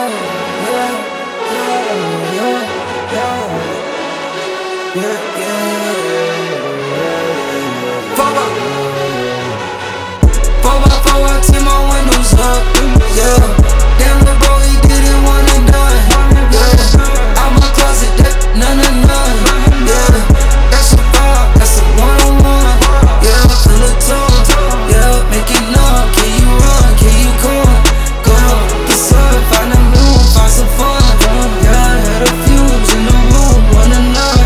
4x4, I tear my windows up, yeah. Damn, the bro, he did it one and done, yeah. Out my closet, that none, yeah. That's a vibe, that's a one-on-one, yeah. Feel a tone, yeah. Make it numb, can you run, can you come? Go, get some, find a moon, find some fun, yeah. Had a fumes in the room, one and none,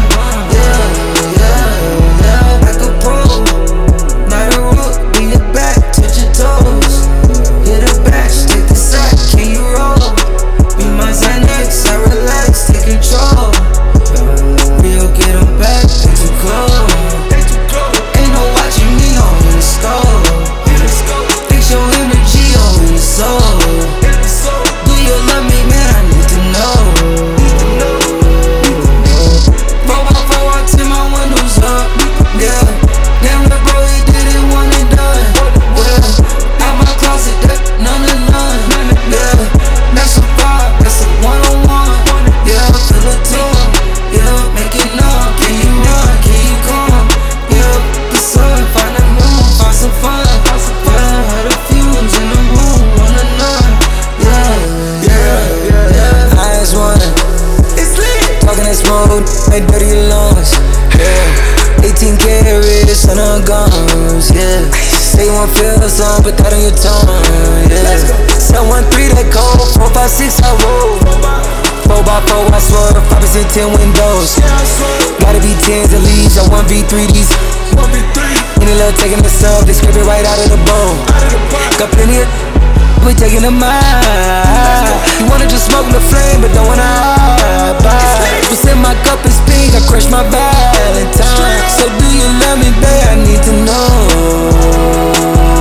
yeah. Like a pro, not a rook, bring it back, touch your toes. Hit a batch, take the sack, can you roll? Be my Xanax, I relax, take control. Real, get them back, they too close. Ain't no watching me on the stove. Fix your energy on the soul. Do you love me, man? I need to know. 4x4, I tear my windows up, yeah. Damn, the bro, he did it one and done, yeah. Out my closet, that none, yeah. That's a vibe, that's a one-on-one, yeah. Feel a tone, yeah. Make it numb, can you run, can you come? Yeah, the sun, find a moon, find some fun, yeah. Had a fumes in the room, one and none, yeah. Eyes one, it's lit. Talking that smoke, make dirty lungs, yeah. 18 carats on her guns, yeah. Say you want feel some, put that on your tongue, yeah. 713 that cold, 456 I roll. 4x4 I swerve, 5% 10 windows. Gotta be 10s at least, I 1v3 these. Any little taking the sub, they scrape it right out of the bowl. Got plenty of we taking the mind. You wanna just smoke the flame, but don't wanna hide by. What's in my cup is pink, I crush my Valentine. So do you love me, babe? I need to know.